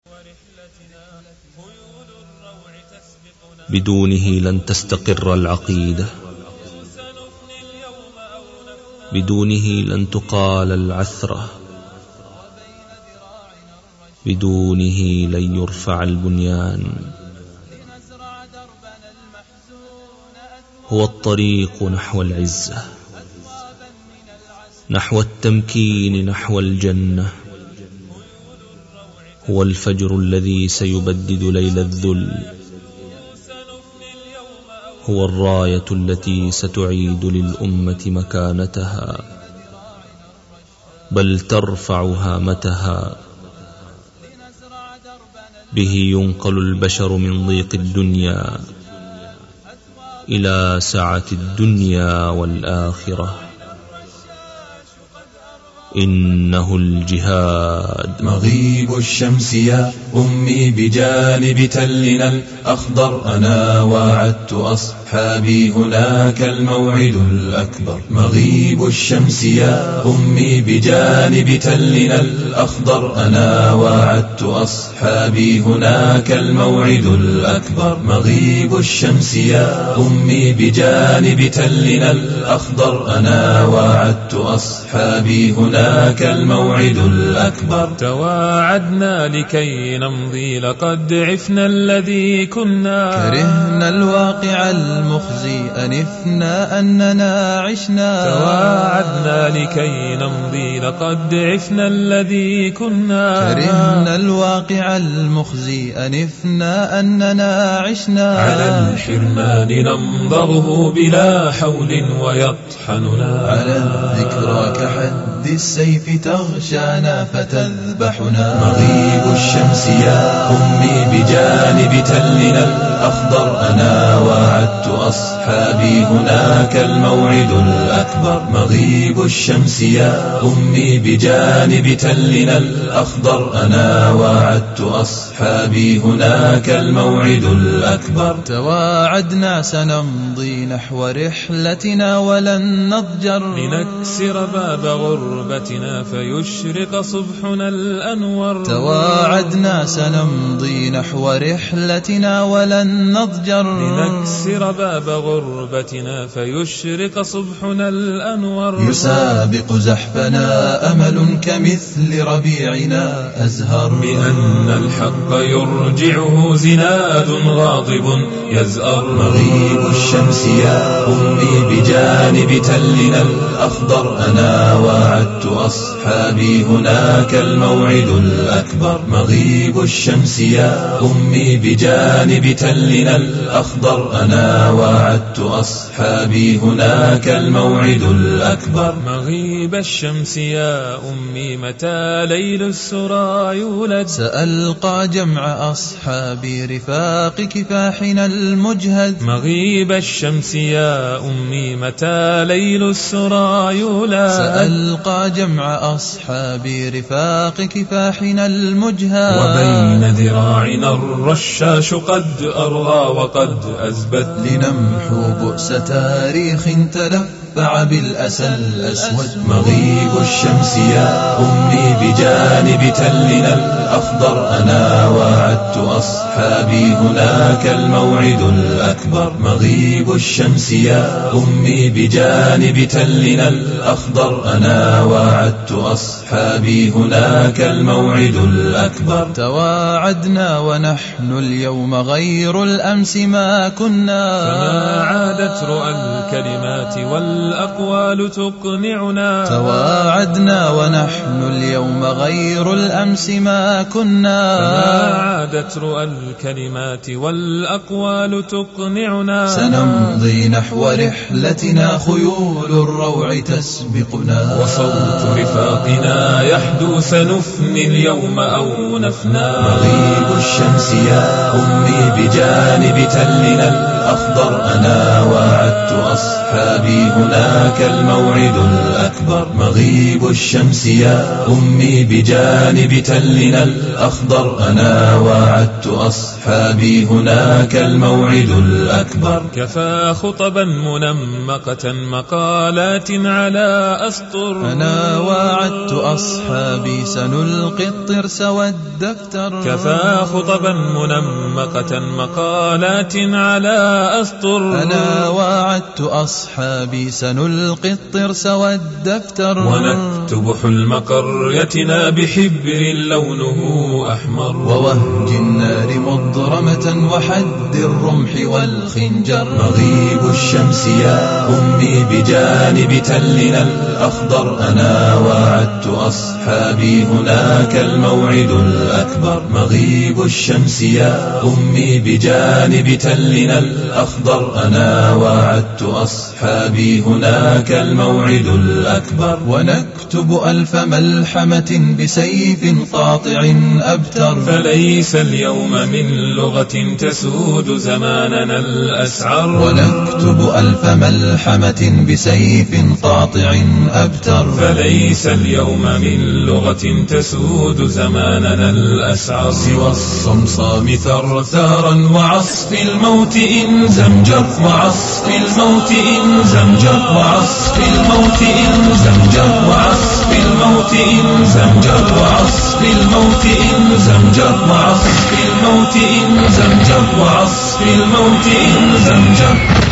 بدونه لن تستقر العقيدة، بدونه لن تقال العثرة، بدونه لن يرفع البنيان. هو الطريق نحو العزة، نحو التمكين، نحو الجنة. هو الفجر الذي سيبدد ليل الذل، هو الراية التي ستعيد للأمة مكانتها، بل ترفع هامتها. به ينقل البشر من ضيق الدنيا إلى سعة الدنيا والآخرة. إنه الجهاد. مغيب الشمس يا أمي بجانب تلنا الأخضر، أنا وعدت أصحابي هناك الموعد الأكبر. مغيب الشمس يا أمي بجانب تلنا الأخضر، أنا وعدت أصحابي هناك الموعد الأكبر. مغيب الشمس يا أمي بجانب تلنا الأخضر، أنا وعدت أصحابي هناك الموعد الأكبر. تواعدنا لكي نمضي، لقد عفنا الذي كنا، كرهنا الواقع المخزي، أنفنا أننا عشنا. تواعدنا لكي نمضي، لقد عفنا الذي كنا، كرهنا الواقع المخزي، أنفنا أننا عشنا. على الحرمان ننظره بلا حول ويطحننا، على الذكرى كحد السيف تغشانا فتذبحنا. مغيب الشمس يا أمي بجانب تلنا الأخضر، أنا وعدت أصحابي هناك الموعد الأكبر. مغيب الشمس يا أمي بجانب تلنا الأخضر، أنا وعدت أصحابي هناك الموعد الأكبر. تواعدنا سنمضي نحو رحلتنا ولن نضجر، لنكسر باب غربتنا فيشرق صبحنا الأنور. تواعدنا سنمضي نحو رحلتنا ولن نضجر، لنكسر باب غربتنا فيشرق صبحنا الأنور. يسابق زحفنا أمل كمثل ربيعنا أزهر، بأن الحق يرجعه زناد غاضب يزأر. مغيب الشمس يا أمي بجانب تلنا الأخضر، أنا وعدت أصحابي هناك الموعد الأكبر. مغيب الشمس يا أمي بجانب تلنا الأخضر، أنا وعدت أصحابي هناك الموعد الأكبر. مغيب الشمس يا أمي متى ليل السرى يولد، سألقى جمع أصحابي رفاق كفاحنا المجهد. مغيب الشمس يا أمي متى ليل السرى يولد، سألقى جمع أصحابي رفاق كفاحنا المجهد. وبين ذراعنا الرشاش قد أرغى وقد أزبد، لنمحو بؤس تاريخ تلفع بالأسى الأسود. مغيب الشمس يا أمي بجانب تلنا الأخضر، أنا وعدت أصحابي هناك الموعد الأكبر. مغيب الشمس يا أمي بجانب تلنا الأخضر، أنا وعدت أصحابي هناك الموعد الأكبر. تواعدنا ونحن اليوم غير الأمس ما كنا، فما عادت رؤى الكلمات والأقوال تقنعنا. تواعدنا ونحن اليوم غير الأمس ما كنا، فما عادت رؤى الكلمات والأقوال تقنعنا. سنمضي نحو رحلتنا خيول الروع تسبقنا، وصوت رفاقنا يحدو سنفني اليوم أو نفنى. مغيب الشمس يا أمي بجانب تلنا الأخضر، أنا وعدت أصحابي هناك هناك الموعد الأكبر. مغيب الشمس يا أمي بجانب تلنا الأخضر، أنا وعدت أصحابي هناك الموعد الأكبر. كفى خطبا منمقة مقالات على أسطر، أنا وعدت أصحابي سنلقي الطرس والدفتر. كفى خطبا منمقة مقالات على أسطر، أنا وعدت أصحابي سنلقي الطرس والدفتر. ونكتب حلم قريتنا بحبر لونه أحمر، ووهج النار مضرمة وحد الرمح والخنجر. مغيب الشمس يا أمي بجانب تلنا الأخضر، أنا وعدت أصحابي هناك الموعد الأكبر. مغيب الشمس يا أمي بجانب تلنا الأخضر، أنا وعدت أصحابي هناك الموعد الأكبر. ونكتب ألف ملحمة بسيف قاطع أبتر، فليس اليوم من لغة تسود زماننا الأسعر. ونكتب ألف ملحمة بسيف قاطع أبتر، فليس اليوم من لغة تسود زماننا الأسعر. سوى الصمصام ثرثارا وعصف الموت إن زمجر، وعصف الموت إن زمجر، وعصف الموت إن زمجر، وعصف الموت إن زمجر، وعصف الموت إن زمجر، وعصف الموت إن زمجر، وعصف الموت إن زمجر.